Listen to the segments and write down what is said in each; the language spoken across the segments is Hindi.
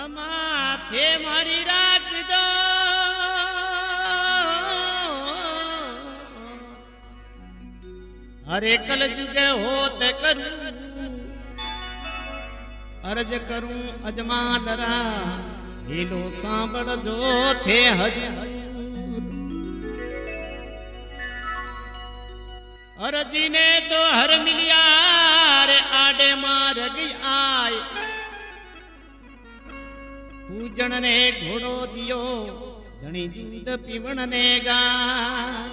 माथे मारी राख दो हरे कल जुगे होत करूं अर्ज करूं अजमा दरा लीलो सांबड़ जो थे हजूर अर्जी ने तो हर मिलिया रे आडे मार गई आय पूजन ने घोड़ो दियो धनी दूध पीवण ने गाय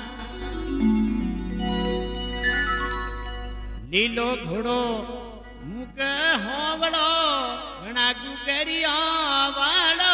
लीलो घोड़ो मुक होवड़ो घना गुगरिया वालो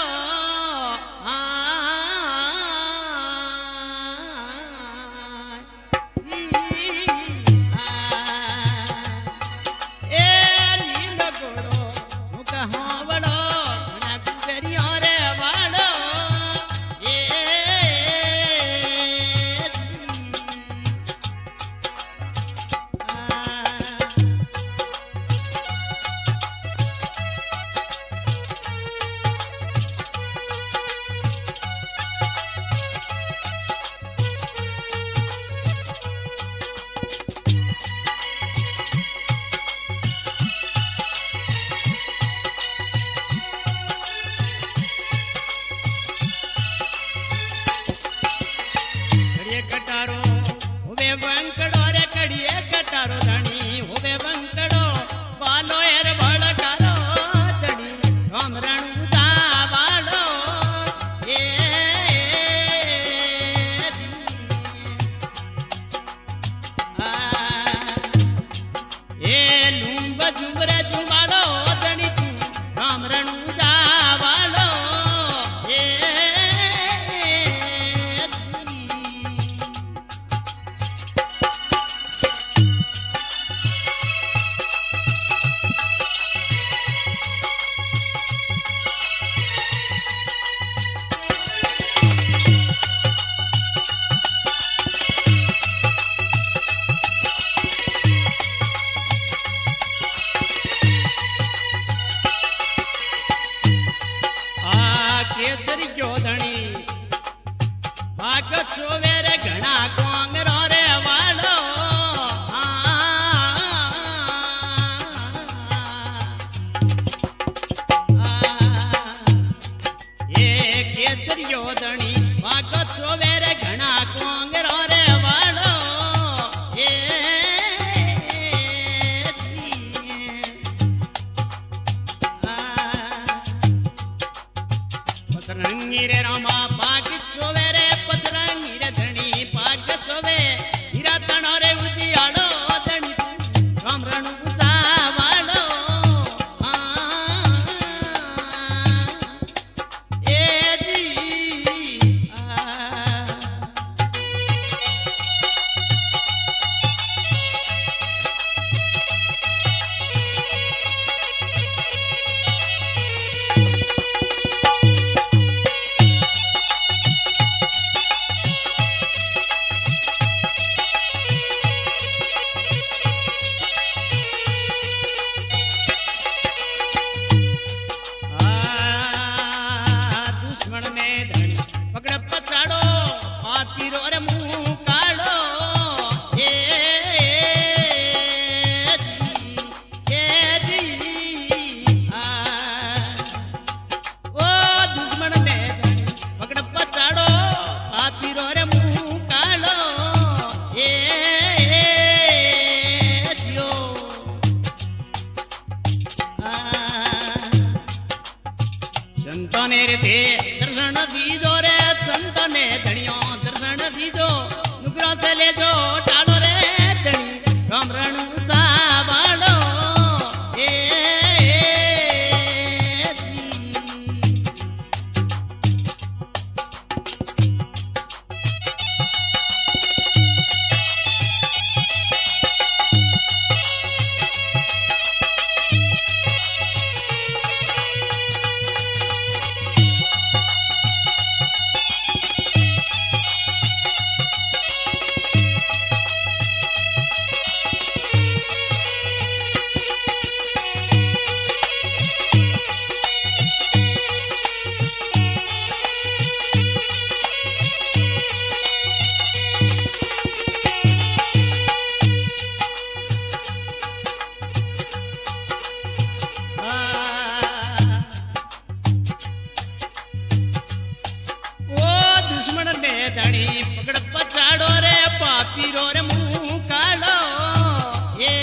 धणी पकड़ पछाड़ो रे पापीरो रे मुंह कालो ये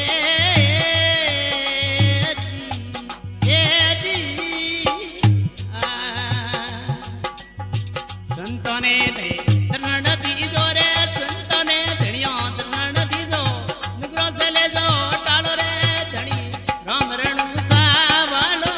जी संतने दे दरण दीदो रे संतने धणियो दरण दीदो निगरो से ले दो टालो रे धणी राम रणु सावालो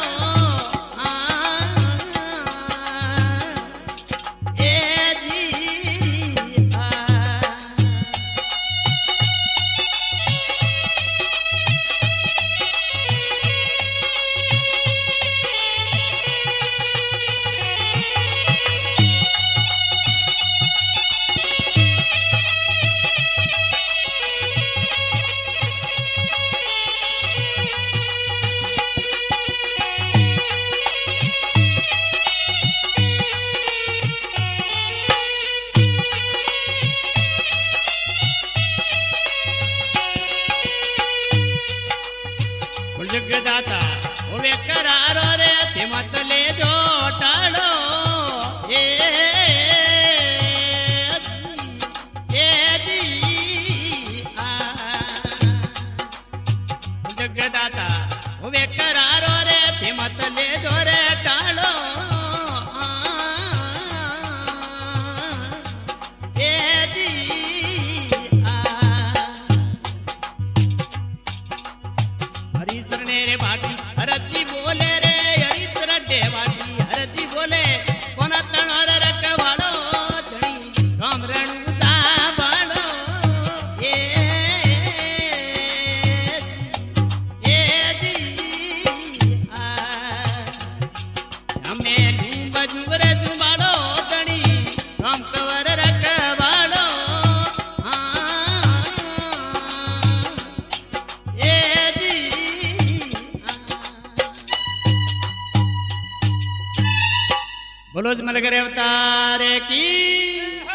जगदाता ओवे करारो रे ते मत ले जो टालो ए दी जगदाता ओवे करारो रे ते मत ले जो रे टालो रे बाटी हरती बोले रे हरित्र डे बाटी हरती बोले कोन तणर रखवाड़ो धणी राम रणु सावाड़ो ये दी हमें लूंब जुगरे जुबाड़ो धणी राम कवर रखवाड़ो बोलो मलगरे अवतार की